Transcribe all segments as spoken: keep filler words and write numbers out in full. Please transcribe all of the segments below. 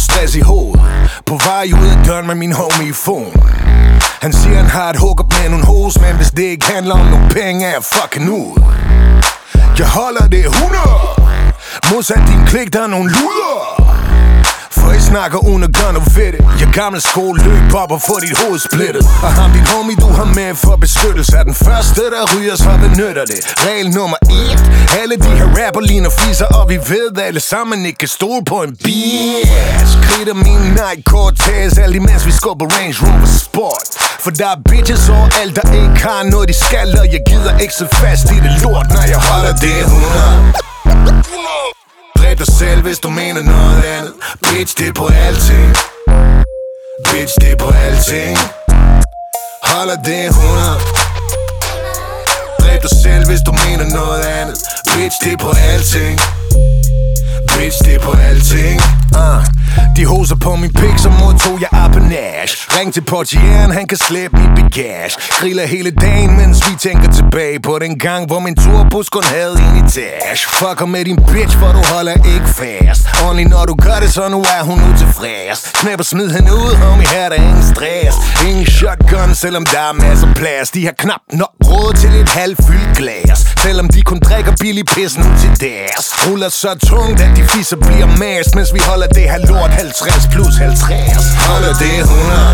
stress i hovedet. På vej ud af døren med min homie i phone. Han siger han har et hookup med nogle hos, men hvis det ikke handler om nogle penge, er jeg fucking ud. Jeg holder det hundrede. Modsat din klik, der er nogle luder. For I snakker uden at gøre noget ved det. Jeg gammel skole, løb op og få dit hoved splittet. Og ham din homie du har med for beskyttelse er den første der ryger, så benytter det. Regel nummer et. Alle de her rapper ligner fiser, og vi ved alle sammen ikke kan stole på en bitch. Kritter min Nike Cortez, alt imens vi skubber Range Rover Sport. For der er bitches overalt, der ikke har noget de skal, og jeg gider ikke så fast i det lort, når jeg holder det hundrede. Dræb dig selv, hvis du mener noget andet. Bitch, det er på alting. Bitch, det er på alting. Holder det hundrede. Dræb dig selv, hvis du mener noget andet. Bitch, det er på alting. Bitch, det er på alting. uh. De hoser på min pik, så modtog jeg apanage. Ring til portieren, han kan slæbe mit bagage. Griller hele dagen, mens vi tænker tilbage på den gang, hvor min turbus kun havde en etage. Fucker med din bitch, for du holder ikke fast. Only når du gør det, så nu er hun utilfreds. Knæp og smid hende ud, homie, her er der ingen stress. Ingen shotgun, selvom der er masser plads. De har knap nok råd til et halvfyldt glas. Selvom de kun drikker billig pis nu til deres. Ruller så tungt, at de fisser bliver mast, mens vi holder det her lort halvtreds plus halvtreds. Holder det hundrede.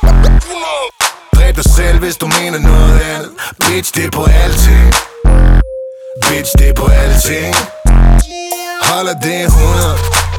Dræb dig selv, hvis du mener noget andet. Bitch, det er på alting. Bitch, det er på alting. Holder det hundrede.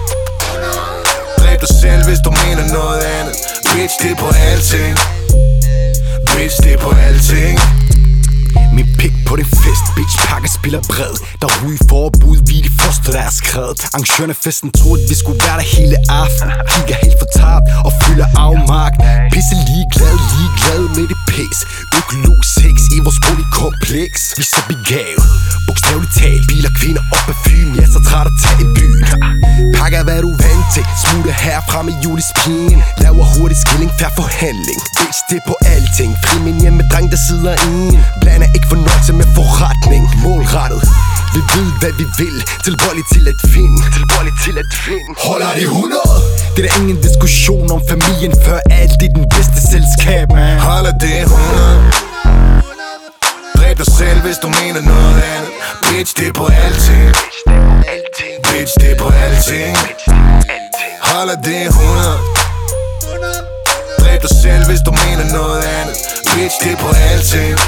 Dræb dig selv, hvis du mener noget andet. Bitch, det er på alting. Bitch, det er på alting. Min pik på den fest, bitch, pakker spiller bred. Der ryge forbud, vi er de første, der er skrevet. Arrangørerne festen troede, vi skulle være der hele aften. Kigger helt fortabt og fylder afmark. Pisse ligeglad, ligeglad med det pæs. Økologisk sex i vores boligkompleks. Vi så begavet, bogstaveligt talt. Biler, kvinder op ad Fyn, jeg er så træt at tage i byen. Pakker hvad du er vant til, smutter herfra med julispien. Laver hurtig skilling, færd forhandling. Bitch, det er på alting. Fri min hjem med dreng, der sidder i en. Blander ikke fornøjelse med forretning. Målrettet, vi ved hvad vi vil. Tilbøjelig til at finde. Tilbøjelig til at finde. Holder det hundrede. Det er der ingen diskussion om familien, før alt det er den bedste selskab, man. Holder det hundrede. Dræb dig selv, hvis du mener noget andet. Bitch, det er på alting. Bitch, det er på alting. Holder det hundrede. Dræb dig selv, hvis du mener noget andet. Bitch, det er på alting.